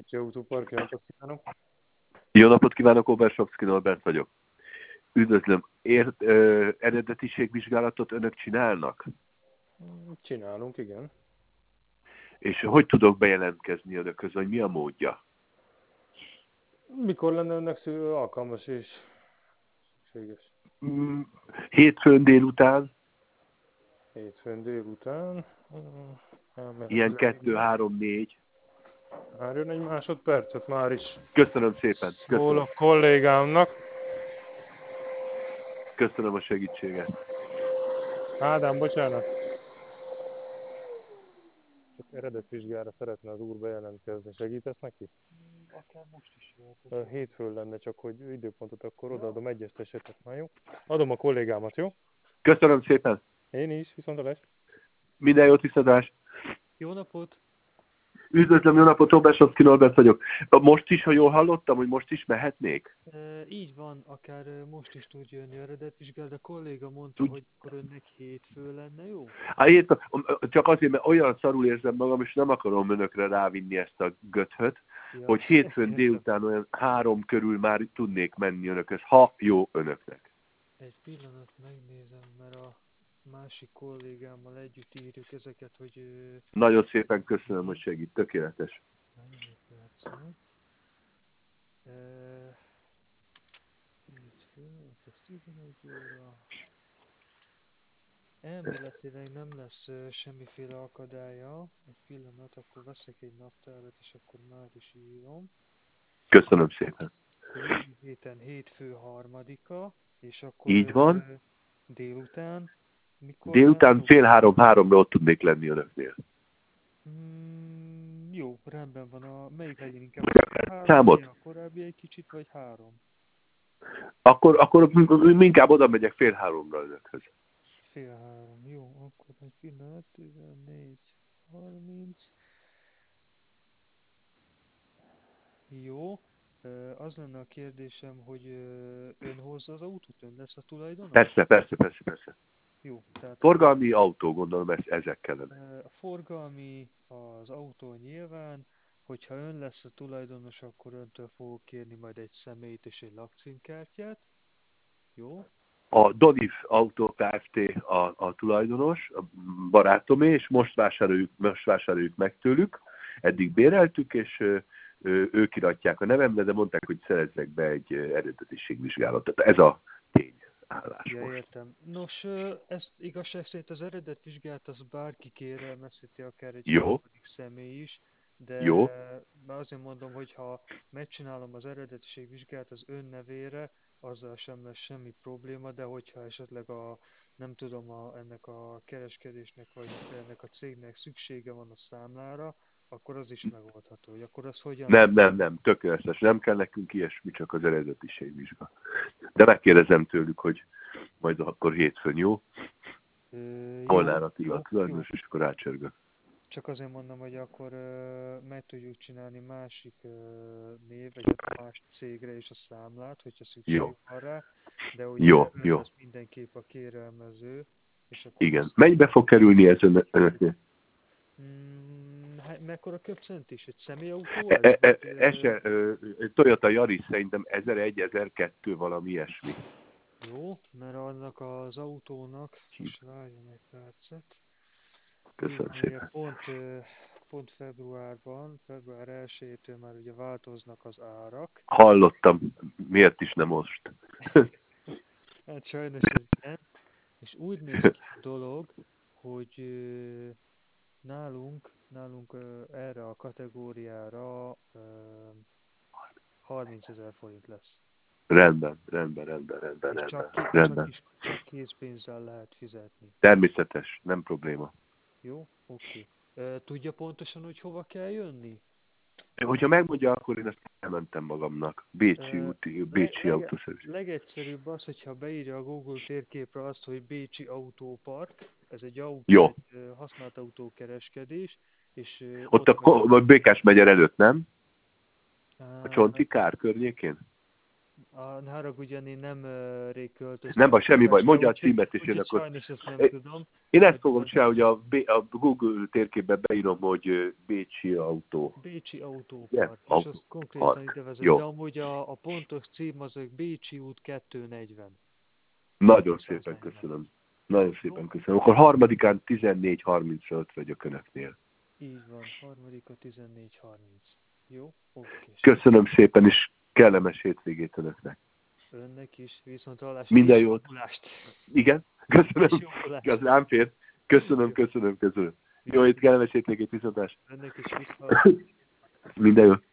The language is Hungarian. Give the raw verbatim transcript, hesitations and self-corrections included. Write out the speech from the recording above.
Bécsi Autópark, jó napot kívánok! Jó napot kívánok, Obersovszky Norbert vagyok. Üdvözlöm. Ért, ö, eredetiségvizsgálatot önök csinálnak? Csinálunk, igen. És hogy tudok bejelentkezni önökhöz, hogy mi a módja? Mikor lenne önnek sző alkalmas és szükséges? Mm, Hétfőn délután, Hétfőn délután. mm, ilyen Elméletileg kettő, igen. három, négy. Várjon egy másodpercet, már is Köszönöm szépen. szól Köszönöm. a kollégámnak. Köszönöm a segítséget. Ádám, bocsánat. Csak eredetvizsgára szeretne az úr bejelentkezni. Segítesz neki? Akár most is jöhet. Hétfőn lenne, csak hogy időpontot akkor odaadom, egyeztessetek már, jó? Adom a kollégámat, jó? Köszönöm szépen. Én is, viszontlátásra. Minden jót, viszontlátásra. Jó napot! Üdvözlöm, jó napot, Obersovszky Norbert vagyok. Most is, ha jól hallottam, hogy most is mehetnék? E, így van, akár e, most is tud jönni eredetvizsgál, de a kolléga mondta, Tud- hogy akkor önnek hétfő lenne, jó? Á, értem, csak azért, mert olyan szarul érzem magam, és nem akarom önökre rávinni ezt a göthöt, Ja, hogy hétfőn értem. délután olyan három körül már tudnék menni önökhöz, ha jó önöknek. Egy pillanat megnézem, mert a másik kollégámmal együtt írjuk ezeket, hogy ö, Nagyon szépen köszönöm, hogy segít, tökéletes. mennyi perc van. E, hétfő, ez tizenegy óra. Elméletileg nem lesz ö, semmiféle akadálya. Egy pillanat, akkor veszek egy naptárat, és akkor már is írom. Köszönöm szépen. Jövő héten hétfő harmadika, és akkor Így van. ö, délután, mikor Délután vártok? fél három-háromra ott tudnék lenni önöknél. Mm, jó, rendben van. A, melyik legyen inkább? Vagy akár Három, számot. legyen a korábbi egy kicsit, vagy három? Akkor, akkor inkább oda megyek fél háromra önökhöz. Fél három, jó, akkor egy pillanat, tizennégy, harminc. Jó, ö, az lenne a kérdésem, hogy ö, ön hozza az autót, ön lesz a tulajdonos? Persze, persze, persze, persze. Jó, tehát Forgalmi autó, gondolom, ez, ezek kellene. Ö, a forgalmi, az autó nyilván, hogyha ön lesz a tulajdonos, akkor öntől fogok kérni majd egy személyt és egy lakcímkártyát. Jó? A Donif Autó Kft. A, a tulajdonos, a barátomé, és most vásároljuk, most vásároljuk meg tőlük. Eddig béreltük, és ö, ö, ők iratják a nevemre, de mondták, hogy szerezzek be egy ö, eredetiségvizsgálatot. Ez a tény állás Ja, most. értem. Nos, ö, ezt igazság szerint az eredetvizsgát az bárki kérelmezheti, akár egy Jó. harmadik személy is, de Jó. már azért mondom, hogy ha megcsinálom az eredetiségvizsgát az ön nevére, azzal sem lesz semmi probléma, de hogyha esetleg a, nem tudom, a, ennek a kereskedésnek vagy ennek a cégnek szüksége van a számlára, akkor az is megoldható. Hogy akkor az hogyan... Nem, nem, nem, tökéletes. Nem kell nekünk ilyesmi, csak az eredetiségvizsga. De megkérdezem tőlük, hogy majd akkor hétfőn, jó? Ö, jó, Molnár Attila, jó, a tulajdonos, és akkor rácsörgök. Csak azért mondom, hogy akkor ö, meg tudjuk csinálni másik ö, név, vagy hát más cégre is a számlát, hogyha szükség Jó. van rá, de ugye Jó, ön jó. lesz mindenképp a kérelmező, és akkor... Igen. azt- Mennyibe fog kerülni ez önök- önöknél? Mm, hát mekkora köpcent is? Egy személyautó E, ez? e, Vagy, e, ez ö, se, ö, Toyota Yaris szerintem ezer-egy, ezer-kettő, valami ilyesmi. jó, mert annak az autónak, most várjon egy percet. Köszönöm Így van, ugye szépen. pont, ö, pont februárban, február elsejétől már ugye változnak az árak. Hallottam, miért is nem most? Hát sajnos ez nem. És úgy néz ki a dolog, hogy ö, nálunk, nálunk ö, erre a kategóriára ö, harmincezer forint lesz. Rendben, rendben, rendben, rendben, És rendben, csak, ki, csak, rendben. is, csak készpénzzel lehet fizetni. Természetes, nem probléma. Jó? Oké. Ö, Tudja pontosan, hogy hova kell jönni? Hogyha megmondja, akkor én ezt elmentem magamnak. Bécsi Ö, úti, le, Bécsi lege, autószerviz. legegyszerűbb az, hogyha beírja a Google térképre azt, hogy Bécsi Autópark, ez egy, autó, Jó. egy ö, használt autókereskedés, és ö, Ott a, megy Ko- a Békás megyer előtt, nem? A Á, Csonti Kár környékén? A, ne haragudjon, én nem uh, rég költöztem. Nem baj, semmi baj. Mondja a Úgyhogy- címet, és én úgyhogy akkor... sajnos ezt nem É- tudom. Én ezt fogom csinálni, hogy a, B- a Google térképben beírom, hogy ö, Bécsi autó. Bécsi autópark, Igen, és autó- azt konkrétan park. ide vezet, Jó. de amúgy a, a pontos cím az a Bécsi út kétszáznegyven. Nagyon szépen kétszáznegyven. köszönöm. Nagyon szépen köszönöm. Akkor harmadikán tizennégy harmincöt vagyok önöknél. Így van, harmadika tizennégy harminc. Jó? Oké. Köszönöm szépen, és kellemes hétvégét önöknek. Önnek is, viszont hallás. Minden és jót. jobbulást. Igen? Köszönöm. És jobbulást. Az rám fér. Köszönöm, köszönöm, köszönöm. Jó, itt kellemes hétvégét, viszontlátásra. Önnek is vissza. Minden jót.